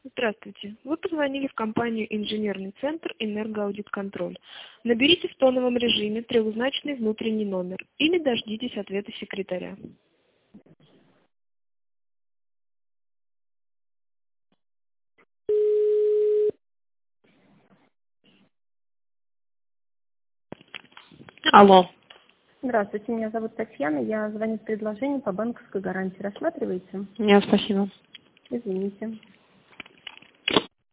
Здравствуйте. Вы позвонили в компанию «Инженерный центр Энергоаудитконтроль». Наберите в тоновом режиме трехзначный внутренний номер или дождитесь ответа секретаря. Алло. Здравствуйте, меня зовут Татьяна, я звоню с предложением по банковской гарантии. Рассматриваете? Нет, спасибо. Извините.